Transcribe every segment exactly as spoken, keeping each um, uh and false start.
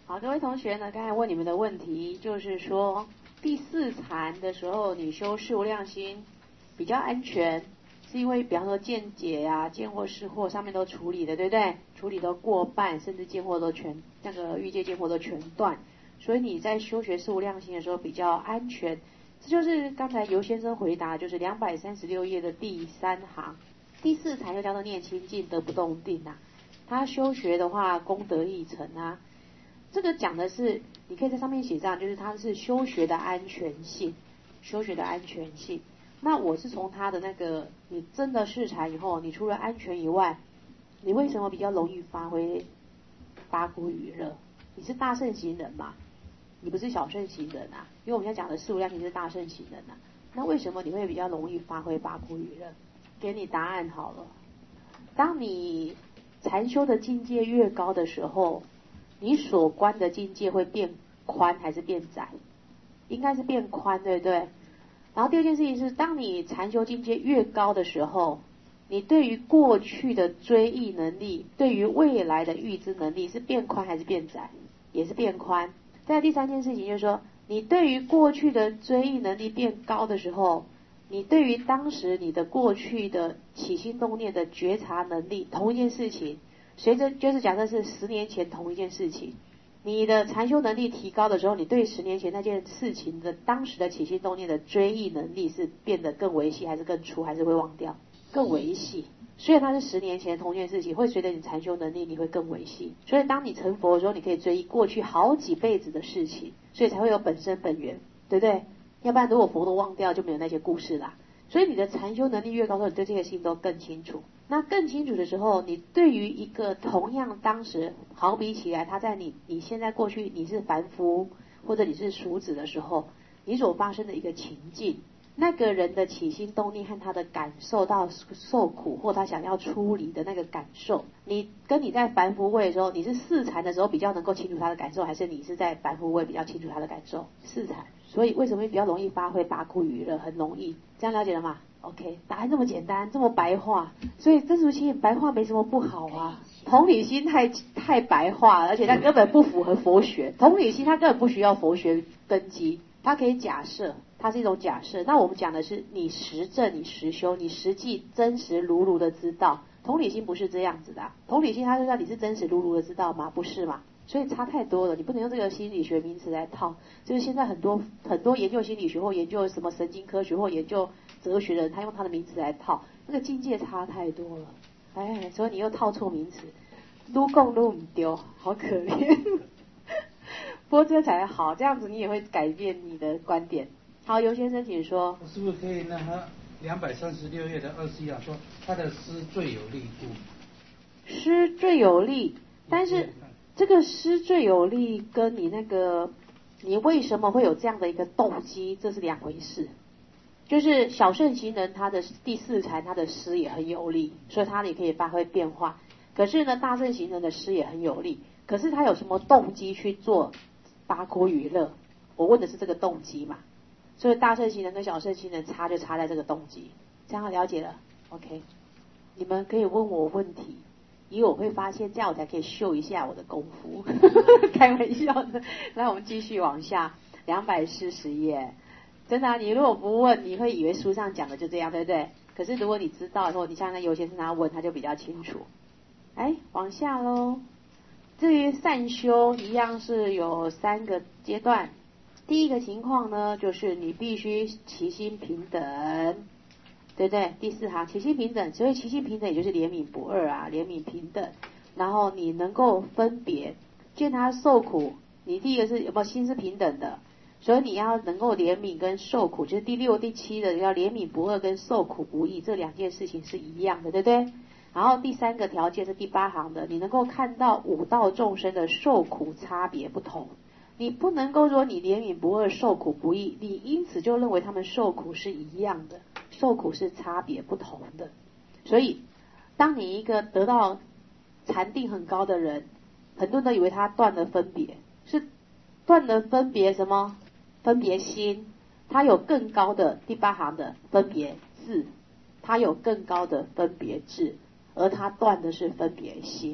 好，各位同学呢，刚才问你们的问题就是说，第四禅的时候你修事无量心比较安全，是因为比方说见解啊、见惑识惑上面都处理的，对不对？处理都过半，甚至见惑都全那个欲界见惑都全断，所以你在修学事无量心的时候比较安全。这就是刚才尤先生回答，就是两百三十六页的第三行，第四禅又叫做念清净得不动定啊。他修学的话，功德益成啊。这个讲的是，你可以在上面写上，就是它是修学的安全性，修学的安全性。那我是从他的那个，你真的试禅以后，你除了安全以外，你为什么比较容易发挥八苦与乐？你是大乘行人嘛，你不是小乘行人啊。因为我们现在讲的事无量心是大乘行人啊。那为什么你会比较容易发挥八苦与乐？给你答案好了。当你禅修的境界越高的时候，你所观的境界会变宽还是变窄？应该是变宽，对不对？然后第二件事情是，当你禅修境界越高的时候，你对于过去的追忆能力，对于未来的预知能力是变宽还是变窄？也是变宽。再来第三件事情就是说，你对于过去的追忆能力变高的时候，你对于当时你的过去的起心动念的觉察能力，同一件事情，随着就是假设是十年前同一件事情，你的禅修能力提高的时候，你对十年前那件事情的当时的起心动念的追忆能力是变得更维系，还是更粗，还是会忘掉？更维系。虽然它是十年前同一件事情，会随着你禅修能力，你会更维系。所以当你成佛的时候，你可以追忆过去好几辈子的事情，所以才会有本身本源，对不对？要不然如果佛都忘掉，就没有那些故事啦。所以你的禅修能力越高，你对这些事情都更清楚。那更清楚的时候，你对于一个同样当时好比起来，他在你你现在过去你是凡夫或者你是俗子的时候，你所发生的一个情境，那个人的起心动念和他的感受到受苦或他想要出离的那个感受，你跟你在凡夫位的时候，你是四禅的时候比较能够清楚他的感受，还是你是在凡夫位比较清楚他的感受？四禅。所以为什么会比较容易发挥八苦与乐？很容易，这样了解了吗？ OK， 答案这么简单，这么白话，所以真如心白话没什么不好啊。同理心太太白话了，而且它根本不符合佛学。同理心它根本不需要佛学根基，它可以假设，它是一种假设。那我们讲的是你实证、你实修、你实际真实如如的知道。同理心不是这样子的、啊，同理心它是让你是真实如如的知道吗？不是嘛？所以差太多了，你不能用这个心理学名词来套。就是现在很多很多研究心理学或研究什么神经科学或研究哲学的人，他用他的名词来套，那个境界差太多了。哎，所以你又套错名词，撸共撸唔丢，好可怜。不过这才好，这样子你也会改变你的观点。好，尤先生请说。 是不是可以让他两百三十六页的二十一行说他的诗最有力度？ 诗最有力。但是这个诗最有力跟你那个你为什么会有这样的一个动机，这是两回事。就是小乘行人他的第四禅他的诗也很有力，所以他也可以发挥变化。可是呢，大乘行人的诗也很有力，可是他有什么动机去做八苦与乐？我问的是这个动机嘛。所以大乘行人跟小乘行人差就差在这个动机，这样了解了 ？OK， 你们可以问我问题。因为我会发现这样我才可以秀一下我的功夫。开玩笑的。来，我们继续往下，两百四十页。真的啊，你如果不问，你会以为书上讲的就这样，对不对？可是如果你知道以后，你像那尤先生他问，他就比较清楚。哎，往下咯。至于善修，一样是有三个阶段。第一个情况呢，就是你必须其心平等。对不对？第四行起心平等，所以起心平等也就是怜悯不二啊，怜悯平等。然后你能够分别见他受苦，你第一个是有没有心是平等的，所以你要能够怜悯跟受苦，就是第六、第七的要怜悯不二跟受苦不易，这两件事情是一样的，对不对？然后第三个条件是第八行的，你能够看到五道众生的受苦差别不同。你不能够说你怜悯不二受苦不易，你因此就认为他们受苦是一样的，受苦是差别不同的。所以当你一个得到禅定很高的人，很多人都以为他断了分别，是断了分别什么？分别心。他有更高的第八行的分别智，他有更高的分别智，而他断的是分别心。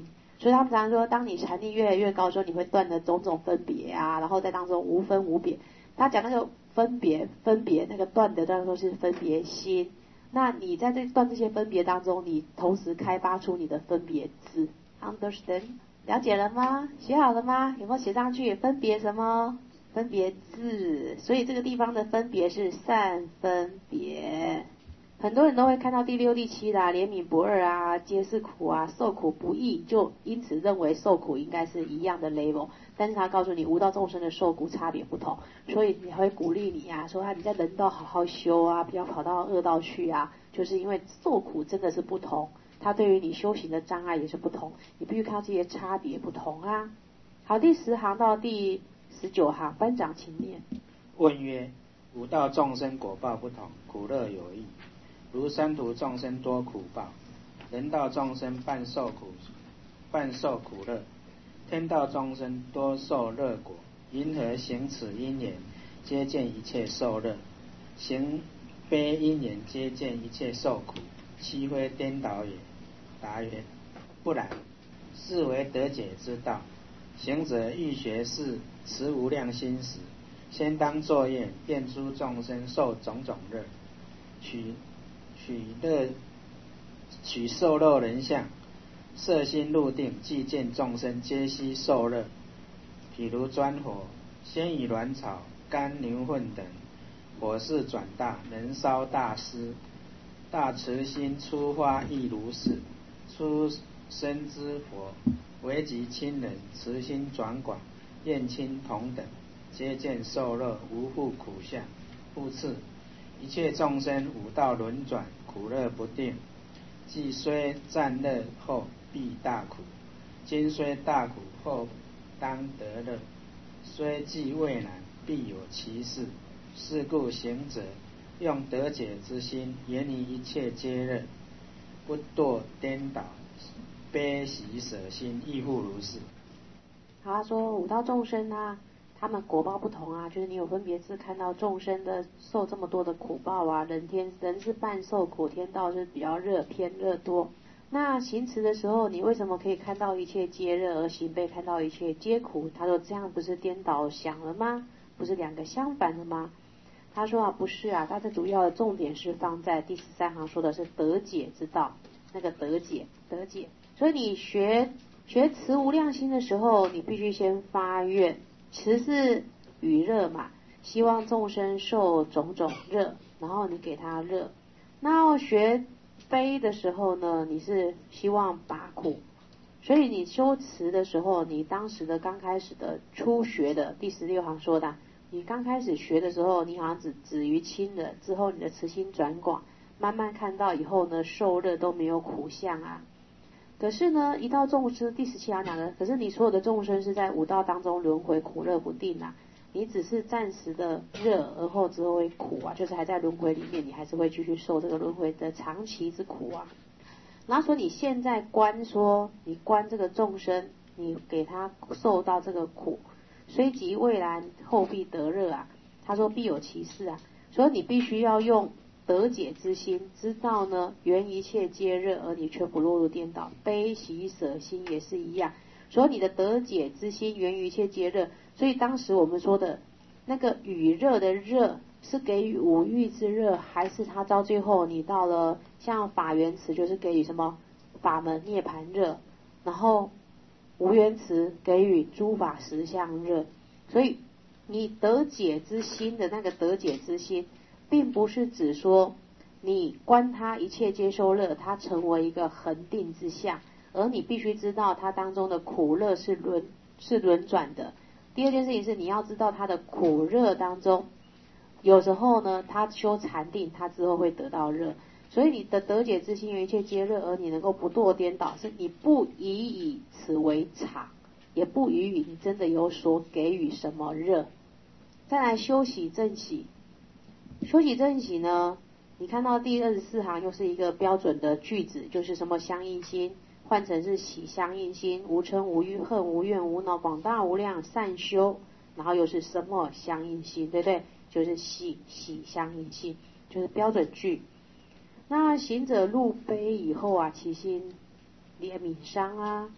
所以他们常常说，当你禅定越来越高的时候，你会断的种种分别啊，然后在当中无分无别。他讲那个分别分别那个断的当中是分别心，那你在这断这些分别当中，你同时开发出你的分别字。Understand？ 了解了吗？写好了吗？有没有写上去？分别什么？分别字。所以这个地方的分别是善分别。很多人都会看到第六、第七啦，怜悯不二啊，皆是苦啊，受苦不易，就因此认为受苦应该是一样的 level。但是他告诉你，无道众生的受苦差别不同，所以你还会鼓励你啊，说啊你在人道好好修啊，不要跑到恶道去啊，就是因为受苦真的是不同，它对于你修行的障碍也是不同，你必须看到这些差别不同啊。好，第十行到第十九行，班长请念。 问曰：五道众生果报不同，苦乐有异。如三途众生多苦报，人道众生半受苦，半受苦乐；天道众生多受乐果。因何行此因缘，皆见一切受乐；行非因缘，皆见一切受苦？其非颠倒也。答曰：不然，是为得解之道。行者欲学是持无量心时，先当作业，变诸众生受种种乐，取取乐取受乐人相，摄心入定，即见众生皆悉受乐。譬如钻火，先以卵草、干牛粪等，火势转大，能烧大师。大慈心出发亦如是。出生之佛，为及亲人，慈心转广，厌亲同等，皆见受乐，无复苦相。复次，一切众生五道轮转，苦乐不定，既虽暂乐，后必大苦；今虽大苦，后当得乐；虽既未难，必有其事。是故行者用得解之心，言于一切皆乐，不堕颠倒，悲喜舍心亦复如是。 他说五道众生啊，他们果报不同啊，就是你有分别是看到众生的受这么多的苦报啊，人天人是半受苦，天道是比较热偏热多。那行持的时候，你为什么可以看到一切皆热，而行被看到一切皆苦？他说这样不是颠倒想了吗？不是两个相反的吗？他说啊，不是啊，他的主要的重点是放在第十三行说的是得解之道，那个得解得解。所以你学学持无量心的时候，你必须先发愿，持是与热嘛，希望众生受种种热，然后你给他热。那学悲的时候呢，你是希望拔苦。所以你修持的时候，你当时的刚开始的初学的第十六行说的，你刚开始学的时候，你好像只止于亲人，之后你的慈心转广，慢慢看到以后呢，受热都没有苦相啊。可是呢，一道众生第十七行讲的，可是你所有的众生是在五道当中轮回，苦乐不定啊。你只是暂时的热，而后之后会苦啊，就是还在轮回里面，你还是会继续受这个轮回的长期之苦啊。然后说你现在观说，你观这个众生，你给他受到这个苦，虽即未然，后必得乐啊。他说必有其事啊，所以你必须要用得解之心，知道呢缘一切皆热，而你却不落入颠倒。悲喜舍心也是一样，所以你的得解之心缘于一切皆热。所以当时我们说的那个与热的热，是给予五欲之热，还是他到最后你到了像法缘慈就是给予什么法门涅盘热，然后无缘慈给予诸法实相热。所以你得解之心的那个得解之心，并不是指说你观他一切皆受乐，它成为一个恒定之相，而你必须知道它当中的苦乐是轮是轮转的。第二件事情是你要知道它的苦热当中，有时候呢他修禅定，他之后会得到热。所以你的得解之心缘一切皆热，而你能够不堕颠倒，是你不以以此为常，也不以以你真的有所给予什么热。再来修喜正喜，修喜正喜呢，你看到第二十四行又是一个标准的句子，就是什么相应心，换成是喜相应心，无嗔无欲恨无怨无恼广大无量善修，然后又是什么相应心，对不对？就是喜喜相应心，就是标准句。那行者入悲以后啊，其心怜悯伤啊，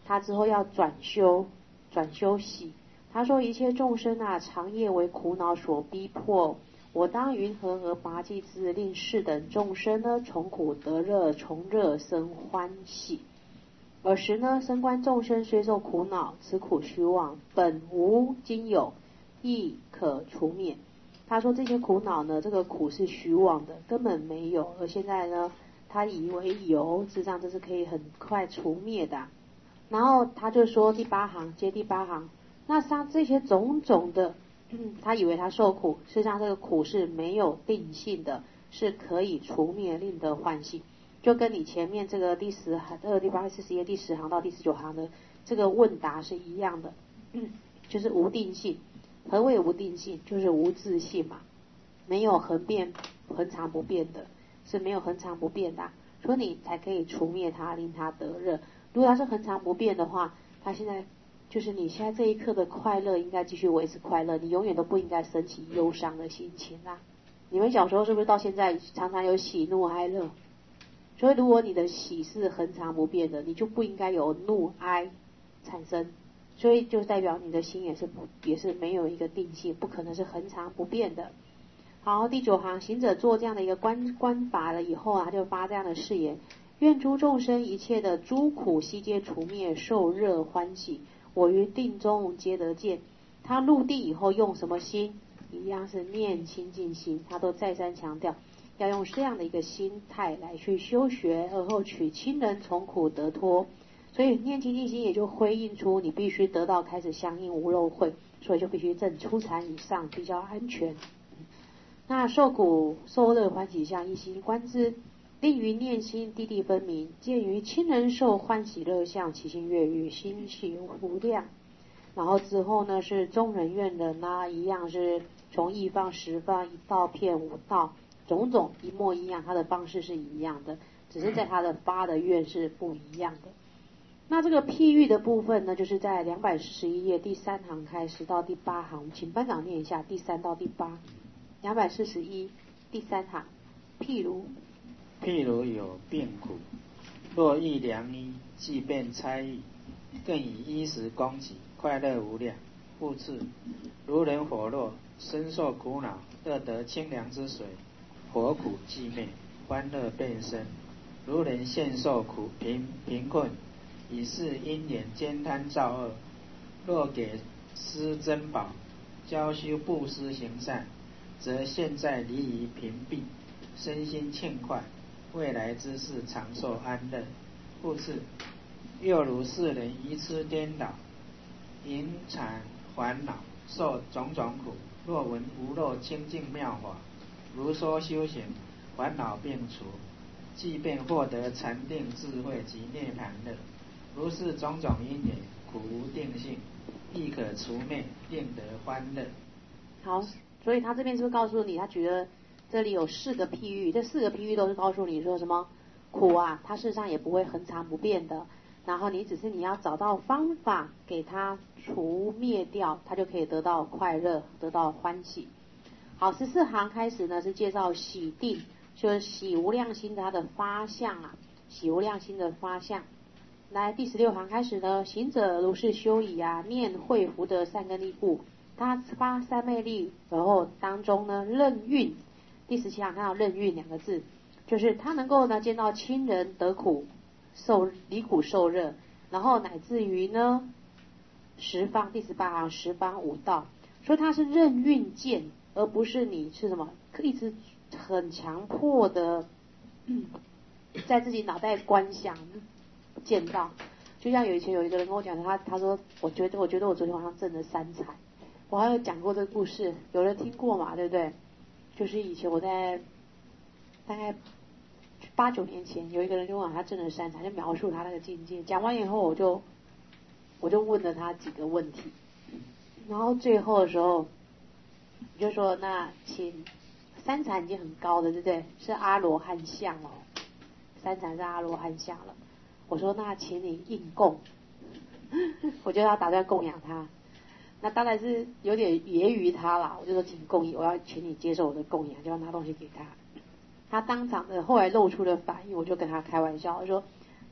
他之后要转修，转修喜。他说一切众生啊，长夜为苦恼所逼迫，我当云何而拔济之，令是等众生呢，从苦得乐，从乐生欢喜。尔时呢，升观众生虽受苦恼，此苦虚妄，本无今有，亦可除灭。他说这些苦恼呢，这个苦是虚妄的，根本没有，而现在呢，他以为有，事实上这是可以很快除灭的。然后他就说第八行，接第八行，那像这些种种的，嗯，他以为他受苦，事实上这个苦是没有定性的，是可以除灭，令得欢喜。就跟你前面这个第十行、这个第八四十页第十行到第十九行的这个问答是一样的，嗯，就是无定性。何谓无定性？就是无自性嘛，没有恒变、恒常不变的，是没有恒常不变的、啊，所以你才可以除灭它，令它得乐。如果它是恒常不变的话，它现在就是你现在这一刻的快乐应该继续维持快乐，你永远都不应该升起忧伤的心情啦、啊。你们小时候是不是到现在常常有喜怒哀乐？所以如果你的喜是恒常不变的，你就不应该有怒哀产生，所以就代表你的心也是不也是没有一个定性，不可能是恒常不变的。好，第九行，行者做这样的一个观观法了以后啊，他就发这样的誓言：愿诸众生一切的诸苦悉皆除灭，受热欢喜，我于定中皆得见。他入地以后用什么心？一样是念清净心，他都再三强调要用这样的一个心态来去修学，而后取亲人从苦得脱。所以念清净心也就辉映出你必须得到开始相应无漏慧，所以就必须证初禅以上比较安全。那受苦受乐欢喜相一心观之，令于念心滴滴分明，见于亲人受欢喜乐相，其心悦悦，心喜无量。然后之后呢是中人愿人啊，一样是从一方十方一道片五道，种种一模一样，它的方式是一样的，只是在它的发的愿是不一样的。那这个譬喻的部分呢，就是在两百四十一页第三行开始到第八行，请班长念一下第三到第八。两百四十一第三行，譬如譬如有病苦，若遇良医，即便猜疑，更以衣食供给，快乐无量。复次，如人火弱，身受苦恼，乐得清凉之水，火苦寂灭，欢乐变生。如人现受苦贫贫困，以是因缘兼贪造恶，若给施珍宝，教修布施行善，则现在离于贫弊，身心庆快，未来之事长寿安乐。复次，又如世人愚痴颠倒，淫产烦恼，受种种苦，若闻无漏清净妙法，如说修行，烦恼并除，即便获得禅定智慧及涅盘乐。如是种种因缘，苦无定性，亦可除灭，令得欢乐。 好，所以他这边是不是告诉你，他觉得这里有四个譬喻，这四个譬喻都是告诉你说什么苦啊，它事实上也不会恒常不变的，然后你只是你要找到方法给它除灭掉，它就可以得到快乐，得到欢喜。好，十四行开始呢是介绍喜定，就是喜无量心的它的发相啊，喜无量心的发相。来第十六行开始呢，行者如是修已啊，念会福德善根力故，他发三昧力，然后当中呢任运。第十七行看到任运两个字，就是他能够呢见到亲人得苦受离苦受乐，然后乃至于呢十方第十八行十方五道，所以他是任运见，而不是你是什么一直很强迫的、嗯、在自己脑袋观想见到。就像有以前有一个人跟我讲，他他说我觉得我觉得我昨天晚上挣了三彩，我还有讲过这个故事，有人听过嘛，对不对？就是以前我在大概八九年前，有一个人就问他挣了三彩，就描述他那个境界。讲完以后，我就我就问了他几个问题，然后最后的时候我就说，那请三彩已经很高了，对不对？是阿罗汉相哦，三彩是阿罗汉相了。我说那请你应供，我就要打算供养他。那当然是有点揶揄他啦，我就说请供养，我要请你接受我的供养，就要拿东西给他。他当场的后来露出了反应，我就跟他开玩笑，我说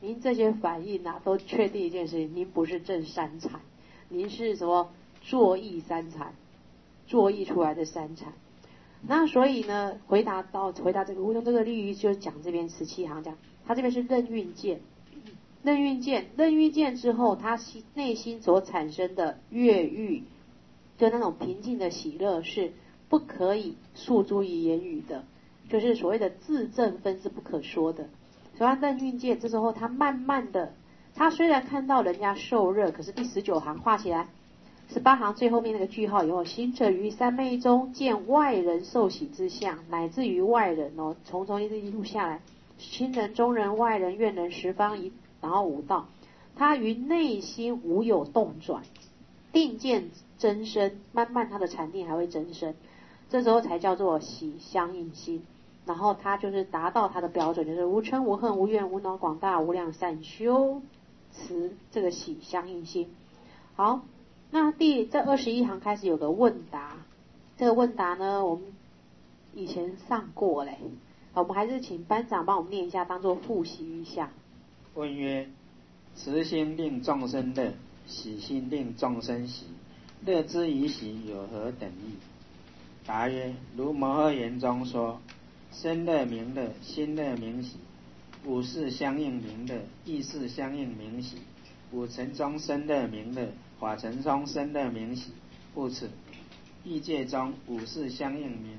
您这些反应啊，都确定一件事情，您不是正三禅，您是什么作意三禅，作意出来的三禅。那所以呢，回答到回答这个无用这个例喻，就讲这边十七行讲，他这边是任运见，任运见，任运见之后，他心内心所产生的悦欲，就那种平静的喜乐，是不可以诉诸于言语的，就是所谓的自证分是不可说的。所以他任运见，这时候他慢慢的，他虽然看到人家受热，可是第十九行画起来。十八行最后面那个句号有行者于三昧中见外人受喜之相，乃至于外人哦，从从一直一路下来，亲人、中人、外人、愿人、十方一，然后五道，他于内心无有动转，定见真身，慢慢他的禅定还会真身，这时候才叫做喜相应心。然后他就是达到他的标准，就是无嗔无恨无怨无恼广大无量善修持这个喜相应心。好。那第这二十一行开始有个问答，这个问答呢，我们以前上过嘞，我们还是请班长帮我们念一下，当做复习一下。 问曰：慈心令众生乐，喜心令众生喜，乐之与喜有何等异？答曰：如摩诃言中说，身乐名乐，心乐名喜，五事相应名乐，意识相应名喜，五尘中身乐名乐，法尘中身乐名喜，故此异界中五事相应名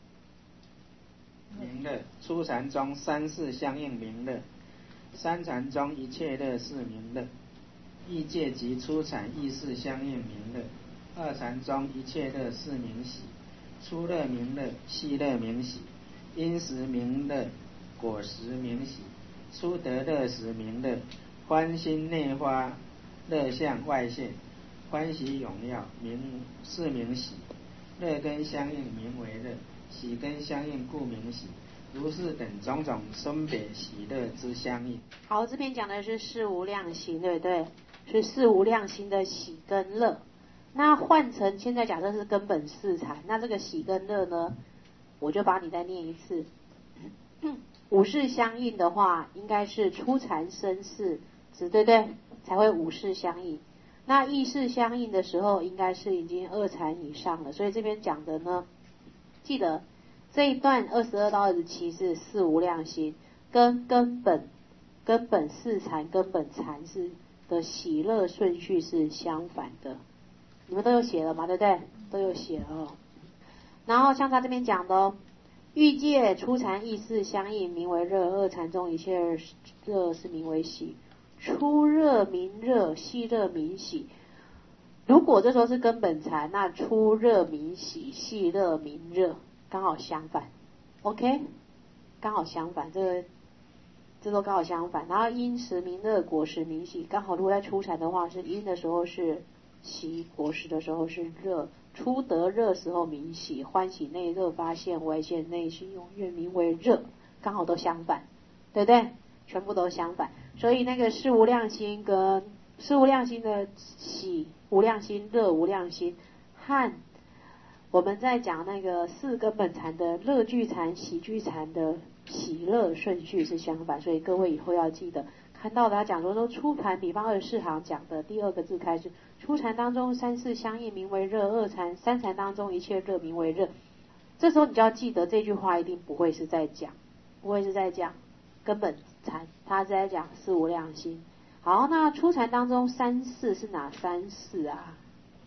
名乐，初禅中三事相应名乐，三禅中一切乐是名乐，异界及初禅意识相应名乐，二禅中一切乐是名喜，初乐名乐，细乐名喜，因时名乐，果实名喜，初得乐时名乐，欢心内发，乐相外现，欢喜踊跃，名是名喜，乐根相应名为乐，喜根相应故名喜，如是等种种分别喜乐之相应。 好，这边讲的是四无量心，对不对？是四无量心的喜跟乐。那换成现在假设是根本四禅，那这个喜跟乐呢，我就把你再念一次。五事相应的话，应该是初禅生四子，对不对？才会五事相应。那意识相应的时候，应该是已经二禅以上了。所以这边讲的呢，记得这一段二十二到二十七是四无量心，跟根本根本四禅根本禅是的喜乐顺序是相反的。你们都有写了吗？对不对？都有写了哦。然后像他这边讲的哦，欲界初禅意识相应，名为热；二禅中一切热是名为喜。初热名热，细热名喜。如果这时候是根本禅，那初热名喜，细热名热，刚好相反。OK， 刚好相反，这个这都刚好相反。然后因时名热，果实名喜，刚好如果在初禅的话，是因的时候是喜，果实的时候是热。初得热时候名喜，欢喜内热发现，外现内心踊跃，名为热，刚好都相反，对不对？全部都相反。所以那个四无量心跟四无量心的喜无量心、乐无量心，和我们在讲那个四根本禅的乐具禅、喜具禅的喜乐顺序是相反。所以各位以后要记得，看到他讲说说初禅，比方二十四行讲的第二个字开始，初禅当中三事相应名为热，二禅三禅当中一切热名为热。这时候你就要记得这句话一定不会是在讲，不会是在讲根本禅，他是在讲四无量心。好，那初禅当中三事是哪三事啊？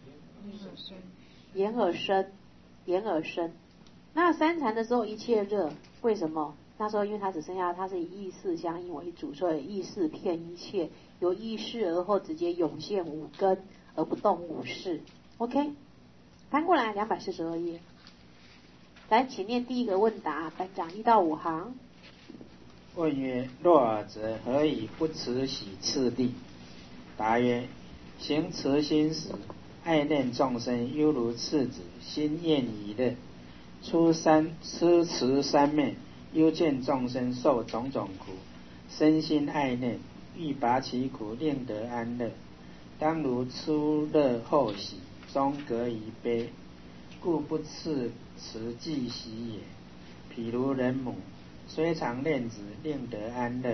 眼耳身，眼耳身。那三禅的时候一切热，为什么？那时候因为它只剩下它是以意识相应为主，所以意识骗一切，由意识而后直接涌现五根，而不动五事。OK， 翻过来两百四十二页，来，请念第一个问答，班长一到五行。 问曰：若尔则何以不持喜次第？答曰：行慈心时，爱念众生，犹如赤子心厌已乐。初三痴持三昧，犹见众生受种种苦，身心爱念，欲拔其苦，令得安乐。当如初乐后喜，中隔一悲，故不次持即喜也。譬如人母，虽常恋子，令得安乐，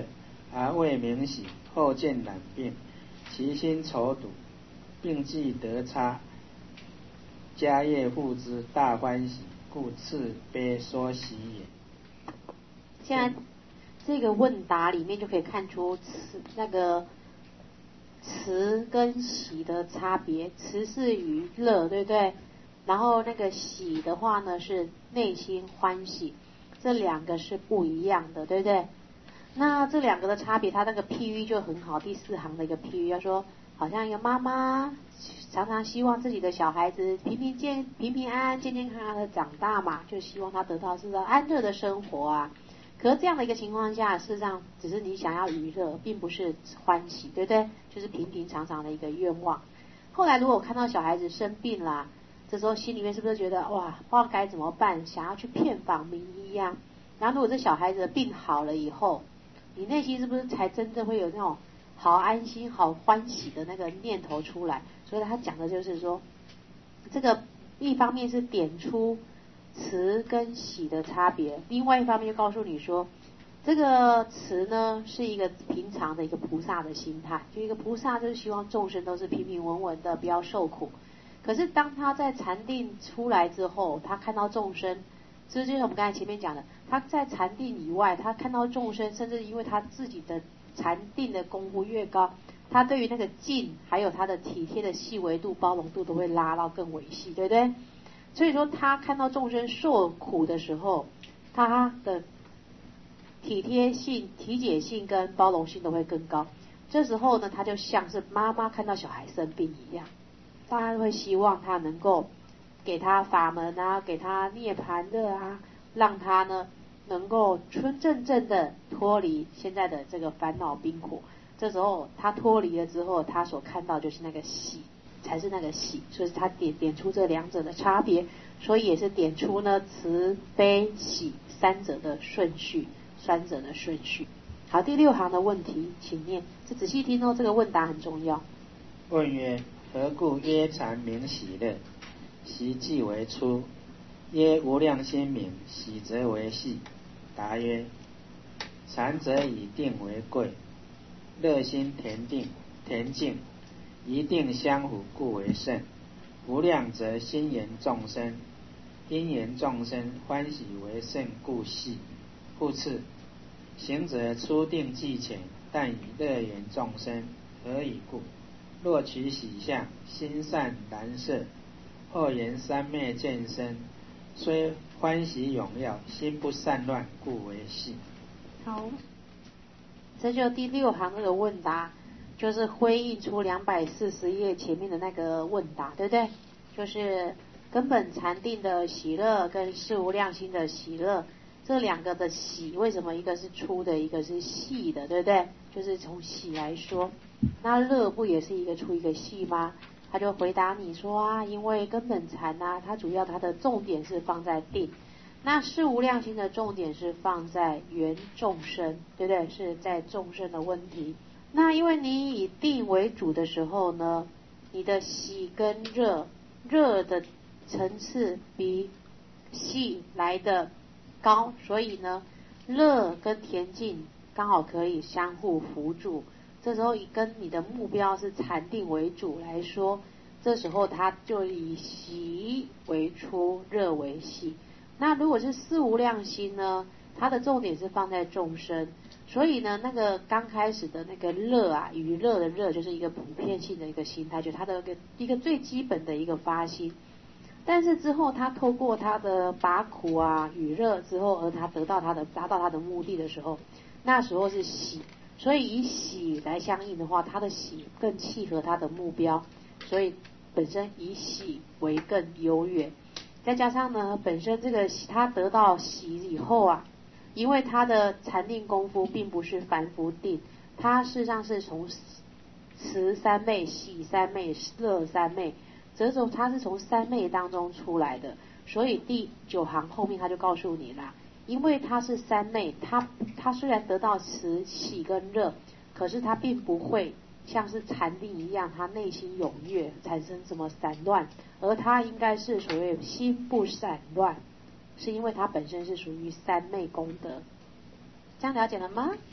而未明喜，后见染病，其心愁堵，并既得差，家业复之，大欢喜，故次悲说喜也。 现在这个问答里面就可以看出慈那个慈跟喜的差别，慈是娱乐，对不对？然后那个喜的话呢是内心欢喜，这两个是不一样的，对不对？那这两个的差别，它那个譬喻就很好。第四行的一个譬喻，要说好像一个妈妈常常希望自己的小孩子平平健平平安安、健健康康的长大嘛，就希望他得到是个安乐的生活啊。可是这样的一个情况下，事实上只是你想要娱乐，并不是欢喜，对不对？就是平平常常的一个愿望。后来如果我看到小孩子生病啦，这时候心里面是不是觉得哇，不知道该怎么办，想要去遍访名医呀、啊？然后如果这小孩子的病好了以后，你内心是不是才真正会有那种好安心、好欢喜的那个念头出来？所以他讲的就是说，这个一方面是点出慈跟喜的差别，另外一方面就告诉你说，这个慈呢是一个平常的一个菩萨的心态，就一个菩萨就是希望众生都是平平稳稳的，不要受苦。可是当他在禅定出来之后，他看到众生，这就是我们刚才前面讲的，他在禅定以外，他看到众生，甚至因为他自己的禅定的功夫越高，他对于那个静还有他的体贴的细微度、包容度都会拉到更维系，对不对？所以说他看到众生受苦的时候，他的体贴性、体解性跟包容性都会更高。这时候呢，他就像是妈妈看到小孩生病一样，大家会希望他能够给他法门啊，给他涅槃的啊，让他呢能够真正正的脱离现在的这个烦恼病苦。这时候他脱离了之后，他所看到就是那个喜，才是那个喜，所以他点点出这两者的差别，所以也是点出呢慈悲喜三者的顺序，三者的顺序。好，第六行的问题，请念，这仔细听哦，这个问答很重要。 问曰：何故耶禅名喜乐？喜即为出。耶无量心名，喜则为细。答曰：禅则以定为贵，乐心恬定恬静，一定相符，故为胜。无量则心言众生，因言众生欢喜为胜，故细。复次，行者初定既浅，但以乐言众生，何以故？若取喜相，心善蓝色，后言三昧见身，虽欢喜踊跃，心不散乱，故为细。 好，这就第六行那个问答，就是辉映出两百四十页前面的那个问答，对不对？就是根本禅定的喜乐跟事无量心的喜乐，这两个的喜为什么一个是粗的，一个是细的，对不对？就是从喜来说，那乐不也是一个粗一个细吗？他就回答你说啊，因为根本禅啊，它主要它的重点是放在定，那事无量心的重点是放在缘众生，对不对？是在众生的问题。那因为你以定为主的时候呢，你的喜跟热，热的层次比喜来的高，所以呢，乐跟恬静刚好可以相互辅助。这时候以跟你的目标是禅定为主来说，这时候它就以喜为出，热为细。那如果是四无量心呢，它的重点是放在众生，所以呢，那个刚开始的那个乐啊，娱乐的乐，就是一个普遍性的一个心态，就是它的一个一个最基本的一个发心。但是之后他透过他的拔苦啊、娱乐之后，而他得到他的达到他的目的的时候，那时候是喜，所以以喜来相应的话，他的喜更契合他的目标，所以本身以喜为更优越。再加上呢，本身这个他得到喜以后啊，因为他的禅定功夫并不是凡夫定，他事实上是从慈三昧、喜三昧、乐三昧。这种它是从三昧当中出来的，所以第九行后面他就告诉你啦，因为它是三昧，它它虽然得到慈喜跟乐，可是它并不会像是禅定一样，它内心踊跃产生什么散乱，而它应该是所谓心不散乱，是因为它本身是属于三昧功德。这样了解了吗？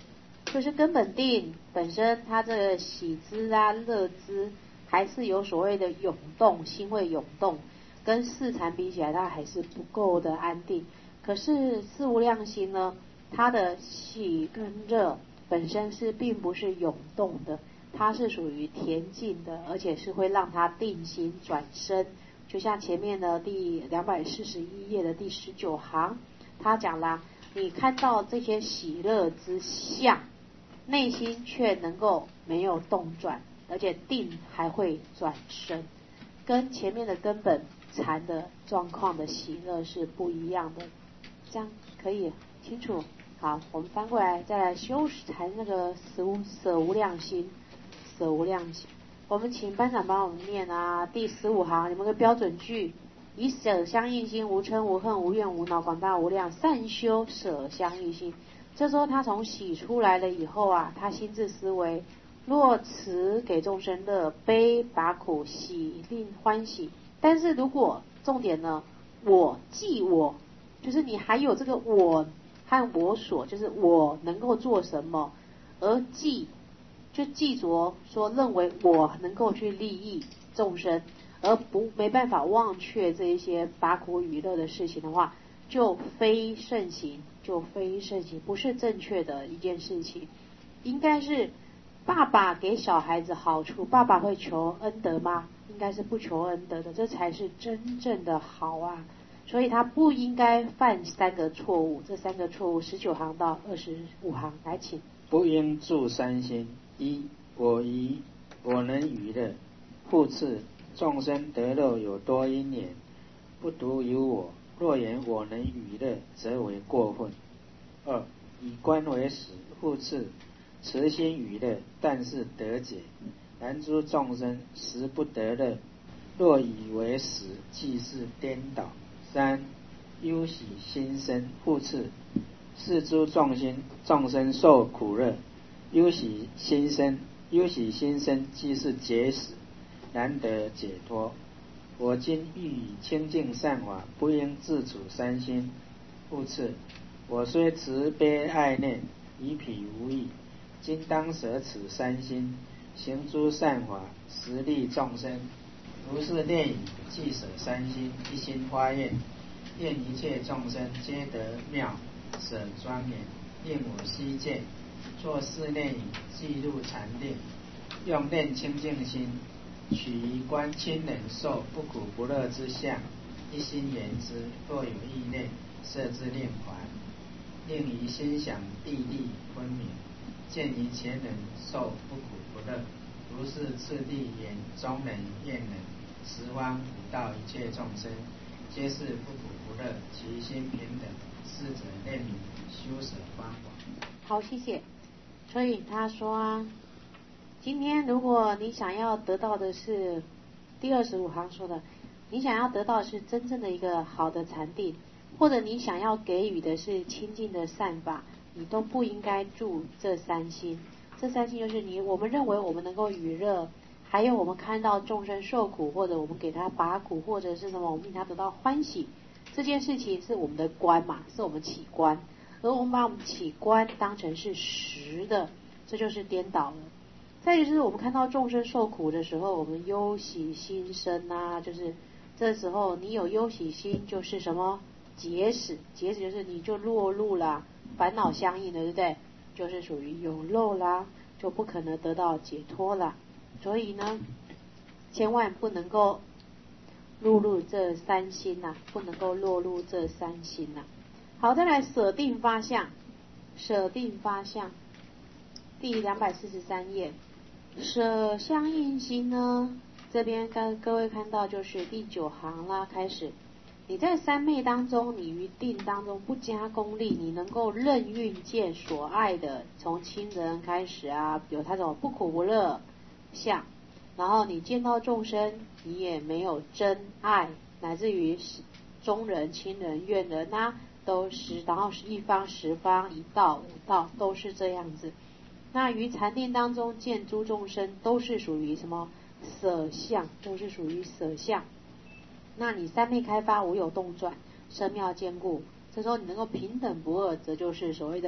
就是根本定本身它这个喜知啊乐知还是有所谓的涌动，心会涌动，跟四禅比起来它还是不够的安定。可是四无量心呢，它的喜跟热本身是并不是涌动的，它是属于恬静的，而且是会让它定心转身。就像前面的第两百四十一页的第十九行，他讲啦，你看到这些喜乐之相，内心却能够没有动转，而且定还会转身，跟前面的根本禅的状况的喜乐是不一样的。这样可以清楚？好，我们翻过来再来修禅那个舍无舍无量心，舍无量心。我们请班长帮我们念啊，第十五行，你们个标准句：以舍相应心，无嗔无恨无怨无恼，广大无量，善修舍相应心。这时候他从喜出来了以后啊，他心智思维，若慈给众生乐，悲拔苦，喜令欢喜。但是如果重点呢，我记我，就是你还有这个我和我所，就是我能够做什么，而记就记着说认为我能够去利益众生，而不没办法忘却这一些拔苦与乐的事情的话，就非圣行，就非圣行，不是正确的一件事情。应该是爸爸给小孩子好处，爸爸会求恩德吗？应该是不求恩德的，这才是真正的好啊。所以他不应该犯三个错误，这三个错误十九行到二十五行来请。 不应住三心：一、我疑我能娱乐；复次，众生得乐有多因缘，不独有我。若言我能娱乐，则为过分。二、以观为实；复次，慈心娱乐，但是得解。然诸众生实不得乐，若以为实，即是颠倒。三、忧喜心生；复次，是诸众生众生受苦乐，忧喜心生，忧喜心生即是结死，难得解脱。我今欲以清净善法，不应自处三心。复次，我虽慈悲爱念，以彼无益，今当舍此三心，行诸善法，实利众生。如是念已，即舍三心，一心发愿，愿一切众生皆得妙，舍庄严，令我悉见。作是念已，即入禅定，用念清净心，取一观亲人受不苦不乐之相，一心言之。若有意念，摄之令还，令于心想地利分明，见于前人受不苦不乐。如是次第言中人厌人，十方五道一切众生，皆是不苦不乐，其心平等。是者念明修舍方法。 好，谢谢。所以他说啊，今天如果你想要得到的是第二十五行说的，你想要得到的是真正的一个好的禅定，或者你想要给予的是清净的善法，你都不应该住这三心。这三心就是你我们认为我们能够娱乐，还有我们看到众生受苦，或者我们给他拔苦，或者是什么我们令他得到欢喜，这件事情是我们的观嘛，是我们起观，而我们把我们起观当成是实的，这就是颠倒了。再就是我们看到众生受苦的时候，我们忧喜心生啊，就是这时候你有忧喜心，就是什么结使，结使就是你就落入啦，烦恼相应的，对不对？就是属于有漏啦，就不可能得到解脱啦。所以呢，千万不能够落入这三心呐、啊，不能够落入这三心呐、啊。好，再来舍定发相，舍定发相，第两百四十三页，舍相应心呢，这边跟各位看到就是第九行啦，开始。你在三昧当中，你于定当中不加功力，你能够任运见所爱的，从亲人开始啊，有他这种不苦不乐相，然后你见到众生，你也没有真爱，乃至于中人、亲人、怨人啊，都是，然后是一方、十方、一道、五道，都是这样子。那于禅定当中见诸众生，都是属于什么舍相，都是属于舍相。那你三昧开发无有动转，生妙坚固，这时候你能够平等不二，则就是所谓的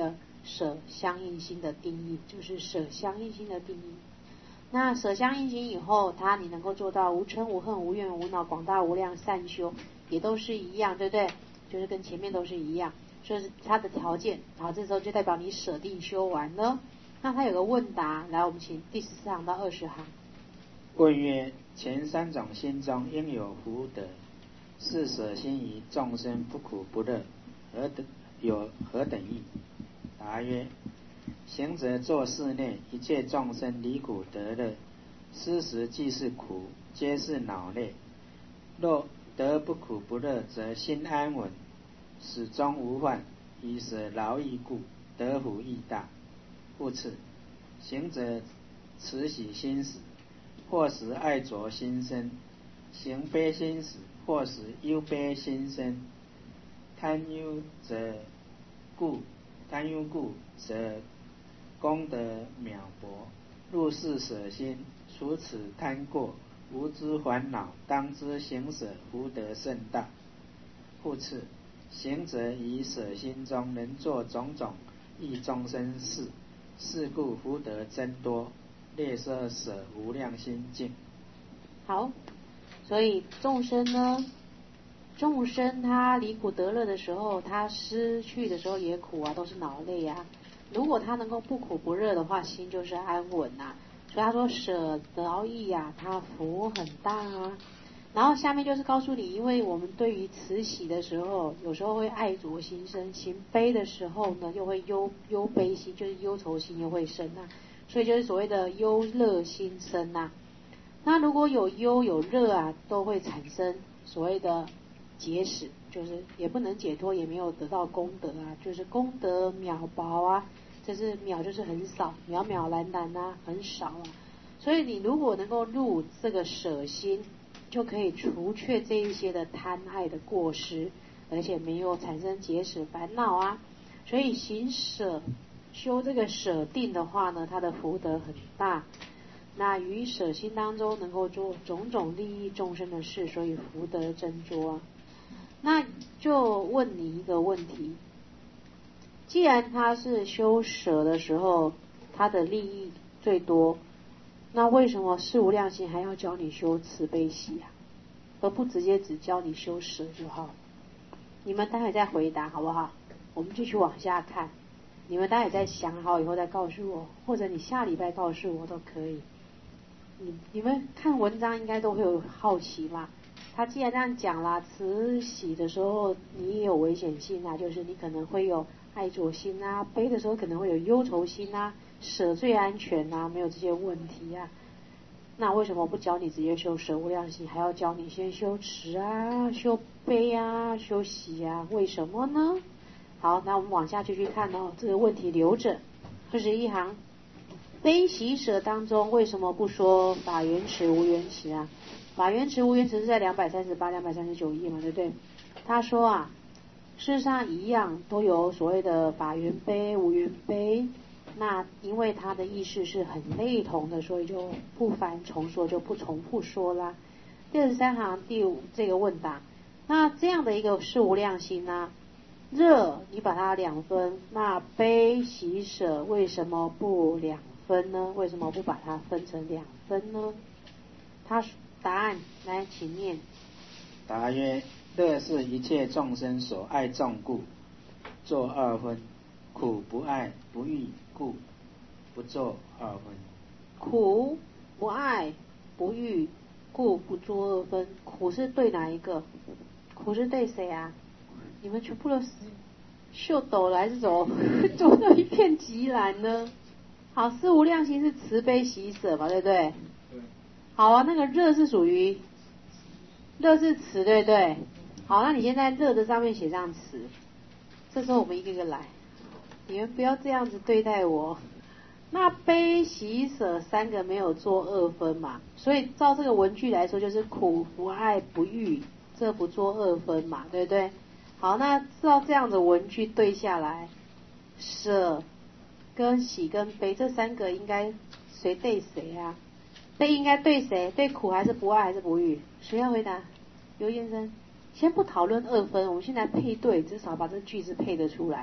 舍相应心的定义，就是舍相应心的定义。那舍相应心以后，它你能够做到无嗔无恨无怨无恼广大无量善修，也都是一样，对不对？就是跟前面都是一样，就是它的条件。好，这时候就代表你舍定修完了。那它有个问答，来，我们请第十四行到二十行。 问曰：前三种心中应有福德，是舍心于众生不苦不乐，何等有何等义？答曰：行者作事内，一切众生离苦得乐，斯时即是苦，皆是恼类。若得不苦不乐，则心安稳，始终无患，以舍劳役故，得福益大。复次，行者慈喜心时，或时爱着心生；行悲心时，或时忧悲心生。贪忧者故，贪忧故，则功德渺薄。入世舍心，除此贪过，无知烦恼，当知行舍福德甚大。复次，行者以舍心中能做种种益众生事，是故福德增多，列舍舍无量心境。 好，所以众生呢，众生他离苦得乐的时候，他失去的时候也苦啊，都是恼类啊。如果他能够不苦不乐的话，心就是安稳啊。所以他说舍劳役啊，他福很大啊。然后下面就是告诉你，因为我们对于慈喜的时候，有时候会爱着心生；行悲的时候呢，又会忧忧悲心，就是忧愁心又会生啊。所以就是所谓的忧乐心生啊。那如果有忧有乐啊，都会产生所谓的结使，就是也不能解脱，也没有得到功德啊，就是功德渺薄啊，这是渺就是很少，渺渺然然啊，很少啊。所以你如果能够入这个舍心，就可以除却这一些的贪爱的过失，而且没有产生结使烦恼啊。所以行舍修这个舍定的话呢，它的福德很大。那于舍心当中能够做种种利益众生的事，所以福德增多啊。那就问你一个问题，既然他是修舍的时候，他的利益最多，那为什么四无量心还要教你修慈悲喜啊，而不直接只教你修舍就好？你们待会再回答好不好？我们继续往下看，你们待会再想好以后再告诉我，或者你下礼拜告诉我都可以。你你们看文章应该都会有好奇嘛？他既然这样讲啦，慈喜的时候你也有危险性啊，就是你可能会有爱着心啊，悲的时候可能会有忧愁心啊，舍最安全啊，没有这些问题啊。那为什么不教你直接修舍无量心，还要教你先修慈啊、修悲啊、修喜啊？为什么呢？好，那我们往下继续看哦，这个问题留着。二十一行，悲喜舍当中为什么不说法缘慈无缘慈啊？法缘慈无缘慈是在两百三十八、两百三十九页嘛，对不对？他说啊，事实上一样都有所谓的法缘悲、无缘悲。那因为它的意思是很类同的，所以就不凡重说，就不重复说啦。第二十三行第五这个问答，那这样的一个是无量心啊，热你把它两分，那悲喜舍为什么不两分呢？为什么不把它分成两分呢？他答案来，请念。 答曰：乐是一切众生所爱众故，作二分；苦不爱不欲故，不作二分。 苦不爱不欲故不作二分。苦是对哪一个？苦是对谁啊？你们全部都是秀逗了还是怎么做到一片寂然呢？好，四无量心是慈悲喜舍嘛，对不对？ 对。 好啊，那个热是属于热是慈，对不对？好，那你现在热的上面写上慈，这时候我们一个一个来，你们不要这样子对待我。那悲喜舍三个没有做二分嘛，所以照这个文句来说，就是苦不爱不欲，这不做二分嘛，对不对？好，那照这样的文句对下来，舍跟喜跟悲这三个应该谁对谁啊？悲应该对谁？对苦还是不爱还是不欲？谁要回答？刘先生，先不讨论二分，我们现在配对，至少把这句子配得出来。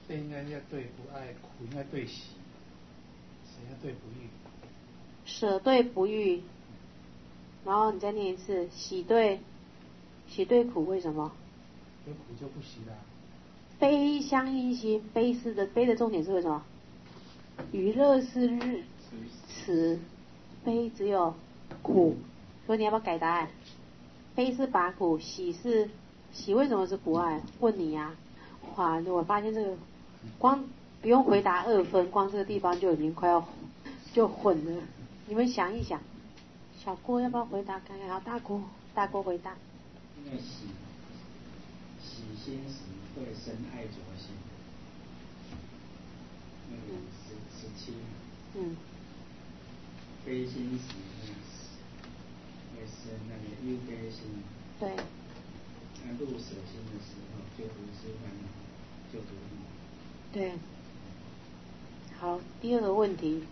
这应该要对不爱，苦应该对喜，谁要对不欲？ 舍对不欲，然后你再念一次，喜对喜对苦，为什么？ 有苦就不喜啦。 悲相应心，悲是的悲的重点是为什么？与乐是日慈，悲只有苦，所以你要不要改答案？悲是拔苦，喜是喜为什么是不爱？问你呀、啊！哇，我发现这个光不用回答二分，光这个地方就已经快要就混了。你们想一想，小郭要不要回答看看？好，大郭大郭回答。 因为喜喜心时会生爱着心，那个十十七。 嗯。 悲心时会会生那个忧悲心。 对。 那入舍心的时候就无知烦恼，就不欲。 对。好，第二个问题。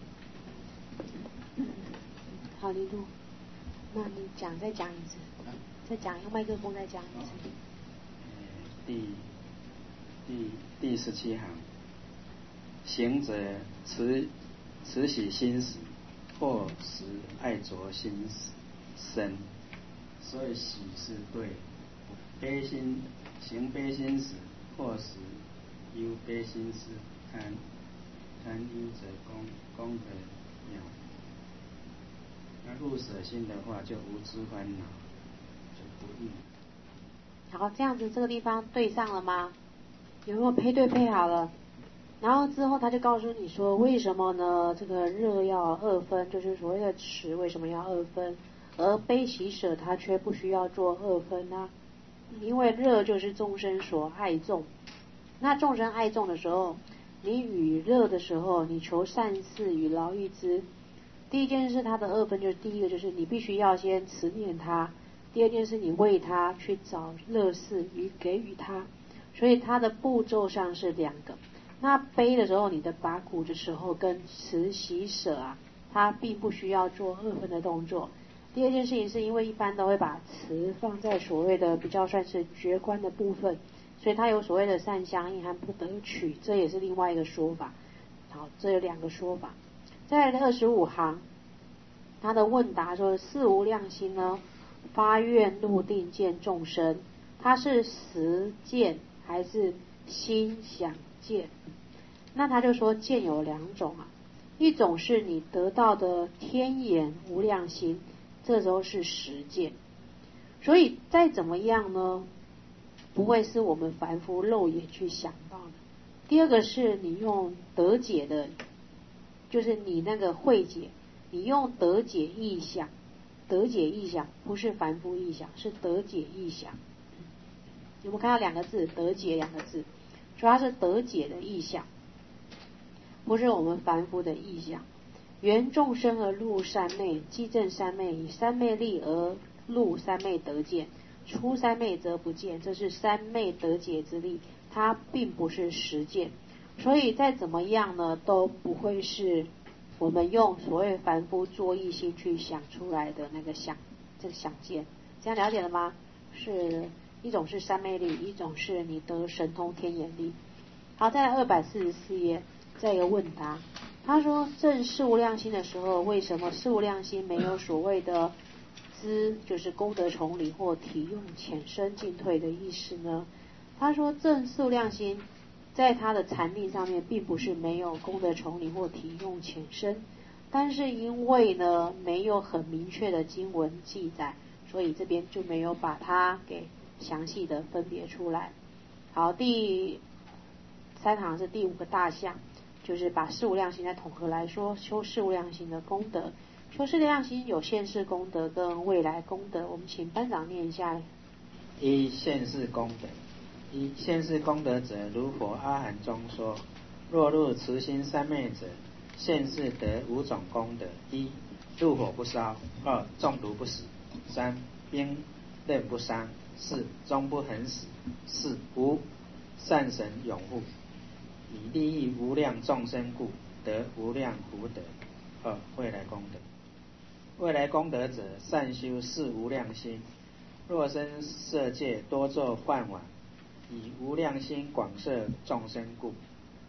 好，李璐，那你讲再讲一次，再讲用麦克风再讲一次。 第第第十七行，行者慈慈喜心时，或时爱着心生，所以喜是对。悲心行悲心时，或时忧悲心时，贪贪忧则功功德妙。那入舍心的话，就无知烦恼，就不欲。 好，这样子这个地方对上了吗？有没有配对配好了？然后之后他就告诉你说，为什么呢？这个热要二分，就是所谓的持为什么要二分，而悲喜舍它却不需要做二分呢、啊？因为热就是众生所爱重，那众生爱重的时候，你与热的时候，你求善事与劳役之。第一件事，它的二分就是第一个就是你必须要先持念它，第二件事你为它去找乐事与给予它，所以它的步骤上是两个。那悲的时候，你的拔苦的时候跟慈喜舍啊，它并不需要做二分的动作。第二件事情是因为一般都会把慈放在所谓的比较算是觉观的部分，所以它有所谓的善相应和不得取，这也是另外一个说法。好，这有两个说法。在二十五行，他的问答说：四无量心呢，发愿入定见众生，它是实见还是心想见？那他就说见有两种啊，一种是你得到的天眼无量心，这时候是实见，所以再怎么样呢，不会是我们凡夫肉眼去想到的。第二个是你用得解的，就是你那个慧解，你用得解意想，得解意想不是凡夫意想，是得解意想。有没有看到两个字得解两个字？主要是得解的意想，不是我们凡夫的意想。缘众生而入三昧，即证三昧，以三昧力而入三昧得见，出三昧则不见，这是三昧得解之力，它并不是实见。所以再怎么样呢，都不会是我们用所谓凡夫作意心去想出来的那个想，这个想见。这样了解了吗？是一种是三昧力，一种是你得神通天眼力。好，再来二百四十四页，再一个问答。他说证事无量心的时候，为什么事无量心没有所谓的资，就是功德崇礼或体用浅深进退的意思呢？他说证事无量心在他的禅定上面并不是没有功德崇礼或体用浅深，但是因为呢没有很明确的经文记载，所以这边就没有把它给详细的分别出来。好，第三行是第五个大项，就是把事无量心再统合来说，修事无量心的功德。修事无量心有现世功德跟未来功德，我们请班长念一下。 一现世功德，一现世功德者，如佛阿含中说，若入慈心三昧者，现世得五种功德：一、入火不烧；二、中毒不死；三、兵刃不伤；四、终不横死；四、五、善神拥护。以利益无量众生故，得无量福德。二、未来功德。未来功德者，善修事无量心，若生色界多作幻网，以无量心广摄众生故，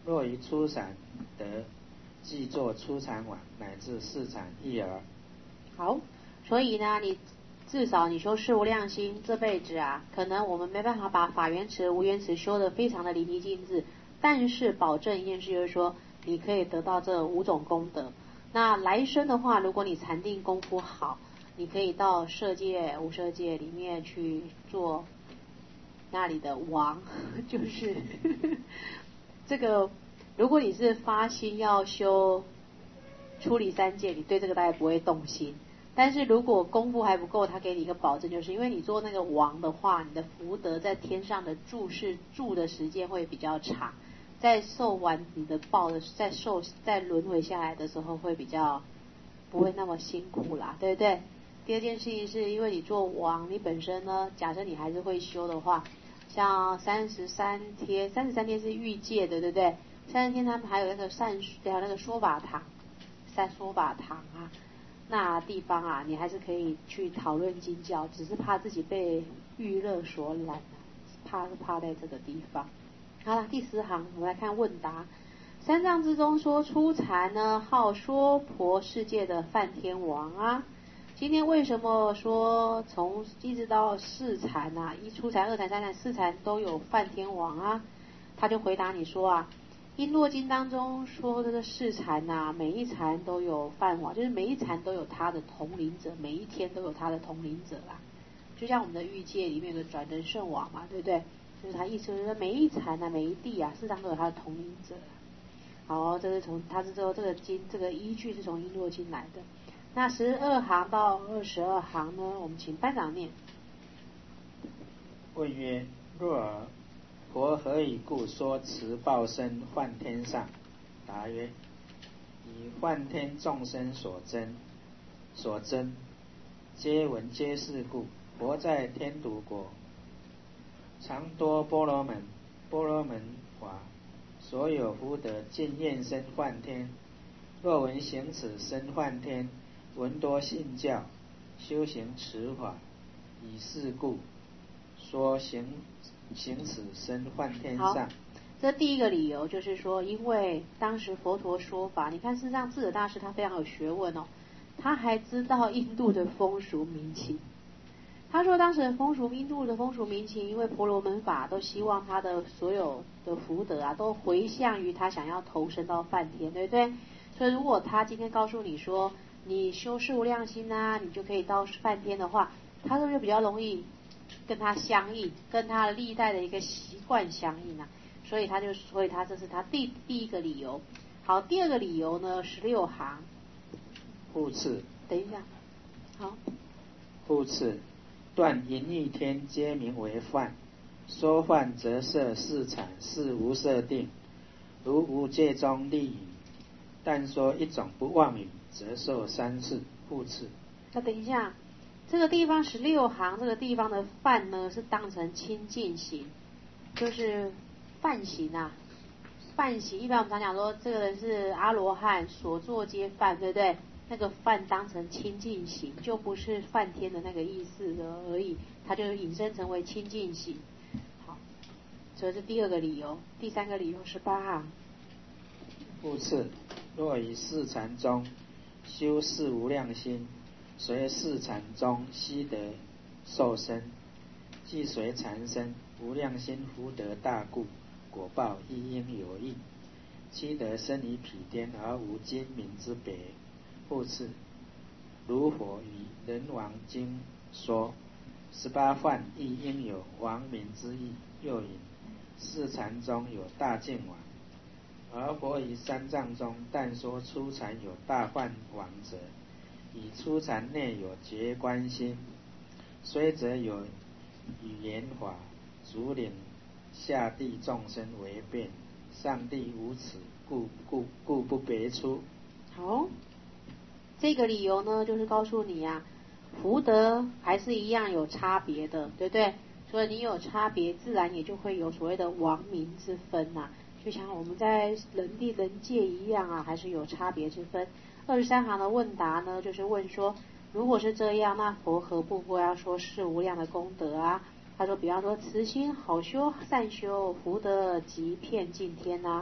若于初产得，即作初产晚，乃至四产一儿。 好，所以呢，你至少你修事无量心，这辈子啊，可能我们没办法把法缘池、无缘池修得非常的淋漓尽致，但是保证一件事，就是说你可以得到这五种功德。那来生的话，如果你禅定功夫好，你可以到色界、无色界里面去做那里的王，就是这个。如果你是发心要修出离三界，你对这个大概不会动心。但是如果功夫还不够，他给你一个保证，就是因为你做那个王的话，你的福德在天上的住世住的时间会比较长，在受完你的报的，在受在轮回下来的时候会比较不会那么辛苦啦，对不对？第二件事情是因为你做王，你本身呢，假设你还是会修的话，像三十三天，三十三天是欲界的，对不对？三十天他们还有那个善，还有那个说法堂，三说法堂啊，那地方啊，你还是可以去讨论经教，只是怕自己被欲乐所染，怕怕在这个地方。好了，第十行我们来看问答。三藏之中说初禅呢，号说婆世界的梵天王啊。今天为什么说从一直到四禅啊，一初禅、二禅、三禅、四禅都有梵天王啊？他就回答你说啊，璎珞经当中说这个四禅啊，每一禅都有梵王，就是每一禅都有他的统领者，每一天都有他的统领者啦。就像我们的欲界里面的转轮圣王嘛，对不对？就是他意思就是说每一禅啊，每一地啊，事实上都有他的统领者。好，这是从他是说这个经这个依据是从璎珞经来的。那十二行到二十二行呢，我们请班长念。 问曰：若尔，佛何以故说持报身幻天上？答曰：以幻天众生所争，所争，皆闻皆是故。佛在天竺国，常多波罗门，波罗门华，所有福德尽现身幻天。若闻行此身幻天，闻多信教，修行持法，以是故说行行此身幻天上。 这第一个理由就是说，因为当时佛陀说法，你看事实上智者大师他非常有学问哦，他还知道印度的风俗民情。他说当时的风俗，印度的风俗民情，因为婆罗门法都希望他的所有的福德啊，都回向于他想要投身到梵天，对不对？所以如果他今天告诉你说，你修事无量心啊，你就可以到梵天的话，他是不是比较容易跟他相应，跟他历代的一个习惯相应啊？所以他就，所以他这是他第第一个理由。好，第二个理由呢，十六行。 复次， 等一下，好。 复次，断淫欲天皆名为幻，说幻则摄四产，是无设定，如无界中立语，但说一种不妄语，则受三次。复次， 那等一下，这个地方十六行这个地方的梵呢，是当成清净行，就是梵行啊，梵行一般我们常讲说这个人是阿罗汉，所作皆梵，对不对？那个梵当成清净行，就不是梵天的那个意思而已，它就引申成为清净行。好，这是第二个理由。第三个理由是八行。 复次，若以四禅中修四无量心，随四禅中悉得受身，即随禅身无量心福德大故，果报亦应有异。其得生于彼颠而无今名之别。复次，如佛于人王经说，十八梵亦应有王名之意。又引四禅中有大净王，而佛于三藏中但说初禅有大梵王者，以初禅内有觉观心，虽则有语言法，足领下地众生为变，上帝无此，故故故不别出。 好，这个理由呢，就是告诉你啊，福德还是一样有差别的，对不对？所以你有差别，自然也就会有所谓的王名之分呐、啊。就像我们在人地人界一样啊，还是有差别之分。二十三行的问答呢，就是问说，如果是这样，那佛何不不要说是无量的功德啊？他说，比方说慈心好修善修，福德即遍尽天啊。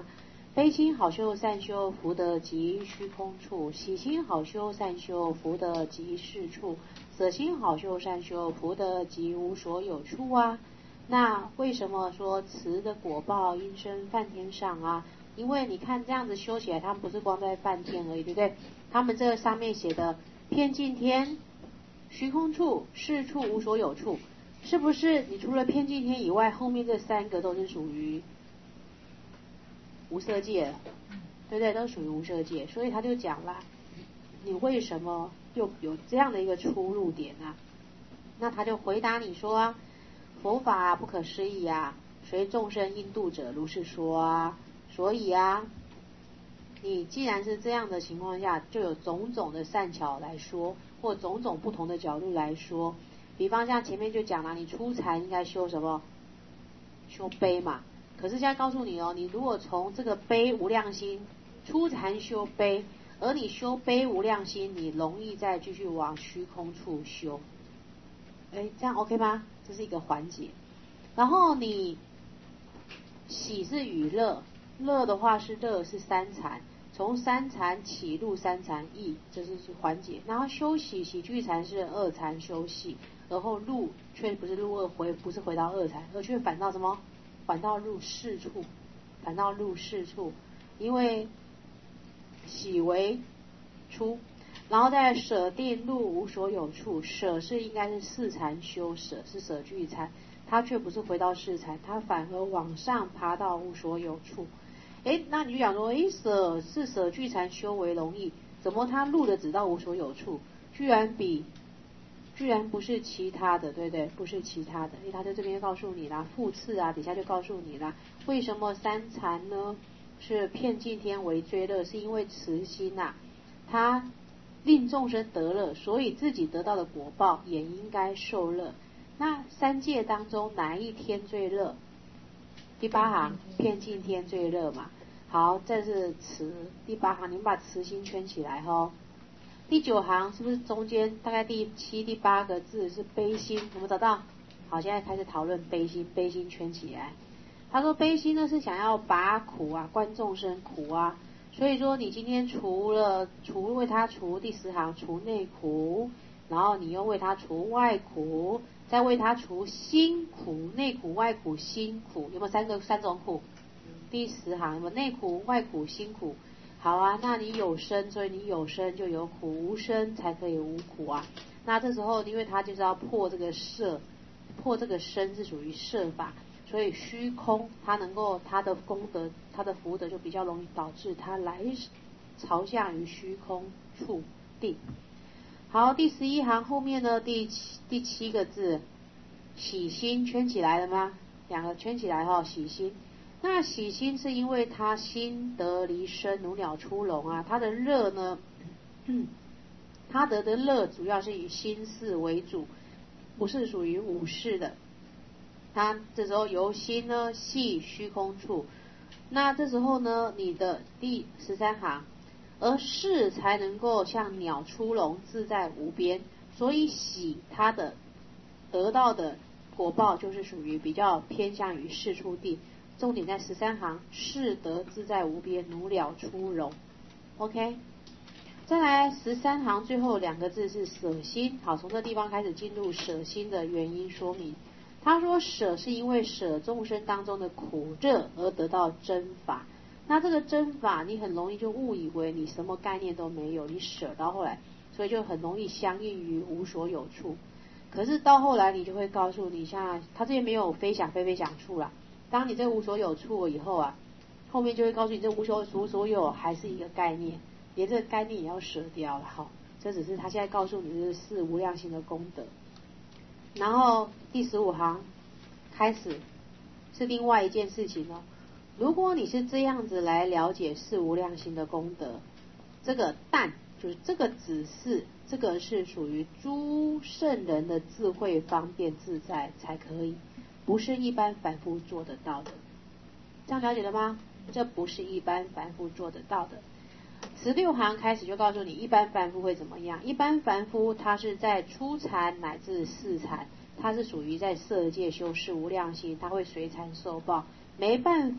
悲心好修善修，福德即虚空处；喜心好修善修，福德即是处；舍心好修善修，福德即无所有处啊。那为什么说慈的果报应生梵天上啊？因为你看这样子修起来，他们不是光在梵天而已，对不对？他们这上面写的遍尽天、虚空处、是处、无所有处，是不是？你除了遍尽天以外，后面这三个都是属于无色界，对不对？都属于无色界，所以他就讲了，你为什么又有这样的一个出入点啊？那他就回答你说啊，佛法不可思议啊，随众生应度者如是说啊。所以啊，你既然是这样的情况下，就有种种的善巧来说，或种种不同的角度来说。比方像前面就讲了，你初禅应该修什么？修悲嘛。可是现在告诉你哦，你如果从这个悲无量心，初禅修悲，而你修悲无量心，你容易再继续往虚空处修。哎，这样 OK 吗？这是一个环节。然后你喜是与乐，乐的话是乐是三禅，从三禅起入三禅意，这是环节。然后修喜喜俱禅是二禅修喜，然后入却不是入二回，不是回到二禅，而却反到什么？反到入世处，反到入世处，因为喜为出，然后再舍定入无所有处。舍是应该是四禅修舍，是舍俱禅，它却不是回到四禅，它反而往上爬到无所有处。哎，那你就讲说，哎，舍是舍俱禅修为容易，怎么他入的只到无所有处，居然比居然不是其他的，对不对？不是其他的，因为他在这边告诉你啦，复次啊，底下就告诉你啦，为什么三禅呢是遍尽天为最乐？是因为慈心呐、啊，他令众生得乐，所以自己得到的果报也应该受乐。那三界当中哪一天最乐？第八行，遍尽天最乐嘛。好，这是慈，第八行你们把慈心圈起来哈。第九行是不是中间大概第七、第八个字是悲心？有没有找到？好，现在开始讨论悲心，悲心圈起来。他说悲心呢是想要拔苦啊，观众生苦啊。所以说你今天除了除为他除第十行除内苦，然后你又为他除外苦，再为他除心苦，内苦、外苦、心苦，有没有三个三种苦？第十行有没有内苦、外苦、心苦？好啊，那你有生，所以你有生就有苦，无生才可以无苦啊。那这时候因为他就是要破这个摄，破这个生是属于摄法，所以虚空它能够它的功德它的福德就比较容易导致它来朝向于虚空处定。好，第十一行后面呢，第七第七个字喜心圈起来了吗？两个圈起来哈、哦，喜心。那喜心是因为他心得离身，如鸟出笼啊，他的乐呢，他得的乐主要是以心事为主，不是属于五事的。他这时候由心呢系虚空处，那这时候呢，你的第十三行，而事才能够像鸟出笼，自在无边。所以喜他的得到的果报就是属于比较偏向于事处地。重点在十三行，是得自在无边，如鸟出笼。OK， 再来十三行最后两个字是舍心。好，从这地方开始进入舍心的原因说明。他说舍是因为舍众生当中的苦热而得到真法。那这个真法你很容易就误以为你什么概念都没有，你舍到后来，所以就很容易相应于无所有处。可是到后来你就会告诉你，像他这边没有非想非非想处啦。当你这无所有处以后啊，后面就会告诉你这无所无所有还是一个概念，连这个概念也要舍掉了。好，这只是他现在告诉你的是无量心的功德。然后第十五行开始是另外一件事情哦。如果你是这样子来了解是无量心的功德，这个但就是这个只是这个是属于诸圣人的智慧方便自在才可以，不是一般凡夫做得到的。这样了解了吗？这不是一般凡夫做得到的。十六行开始就告诉你一般凡夫会怎么样。一般凡夫他是在初禅乃至四禅，他是属于在色界修饰无量心，他会随禅受报，没办法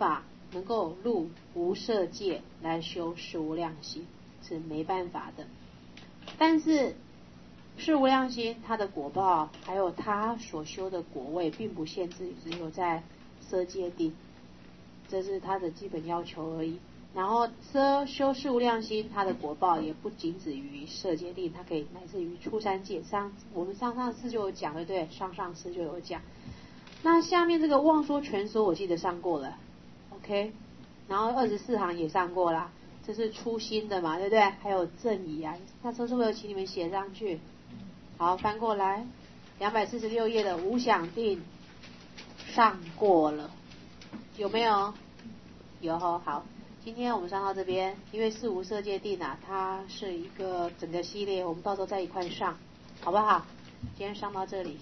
能够入无色界来修事无量心，是没办法的。但是事无量心它的果报还有它所修的果位并不限制只有在色界定，这是它的基本要求而已。然后修修事无量心它的果报也不仅止于色界定，它可以乃至于出三界。上我们上上次就有讲，对不对？上上次就有讲。那下面这个妄说全说我记得上过了 OK， 然后二十四行也上过啦，这是初心的嘛，对不对？还有正疑啊，那这是不是有请你们写上去？好，翻过来两百四十六页的无想定上过了，有没有？有哦。好，今天我们上到这边，因为事无色界定啊，它是一个整个系列，我们到时候再一块上，好不好？今天上到这里。